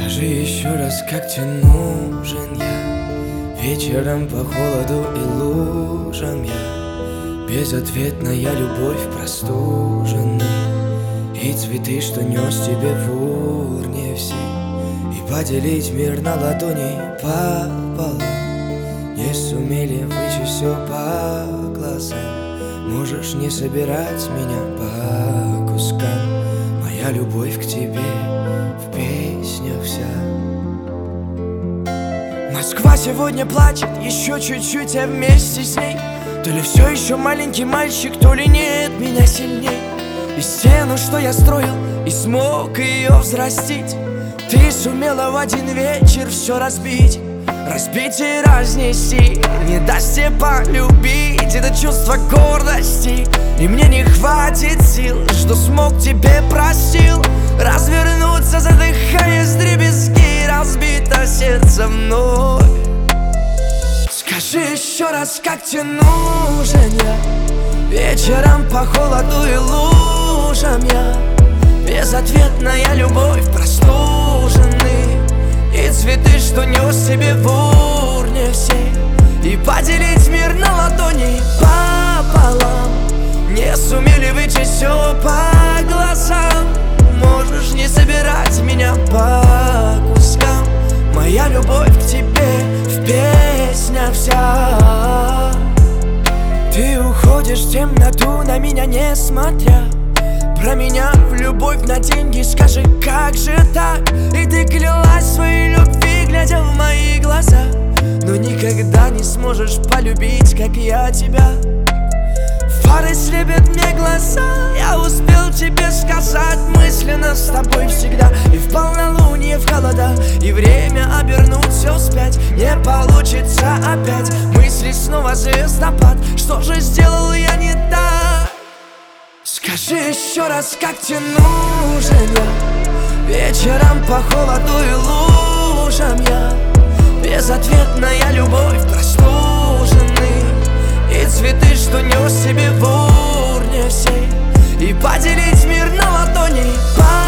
Скажи еще раз, как тебе нужен я? Вечером по холоду и лужам я, безответная любовь простуженный, и цветы, что нес тебе в урне все, и поделить мир на ладони пополам. Не сумели вычесть все по глазам. Можешь не собирать меня по кускам. Моя любовь к тебе в песнях вся. Москва сегодня плачет, еще чуть-чуть, а вместе с ней. То ли все еще маленький мальчик, то ли нет меня сильней. И стену, что я строил, и смог ее взрастить, ты сумела в один вечер все разбить. Разбить и разнести, не даст тебе полюбить это чувство гордости. И мне не хватит сил, что смог тебе простил, развернуться, задыхаясь вдребезги, разбито сердце вновь. Скажи еще раз, как тебе нужен я? Вечером по холоду и лужам я, безответная любовь простуженный, и цветы, что нес себе в урне всей, и поделить мир на ладони пополам. Не сумели вычесть все по глазам. Можешь не собирать меня по кускам. Моя любовь к тебе в песнях вся. Ты уходишь в темноту, на меня не смотря, променяв любовь на деньги. Скажи, как же так? И ты клялась своей любви, глядя в мои глаза, но никогда не сможешь полюбить, как я тебя. Фары слепят мне глаза, я успел тебе сказать мысленно с тобой всегда. И в полнолуние, в холода, и время обернуть все вспять. Не получится опять, мысли снова звездопад. Что же сделал я не так? Скажи еще раз, как тебе нужен я? Вечером по холоду и лужам я, безответная любовь простуженный, и цветы, что нес себе в урне всей, и поделить мир на ладони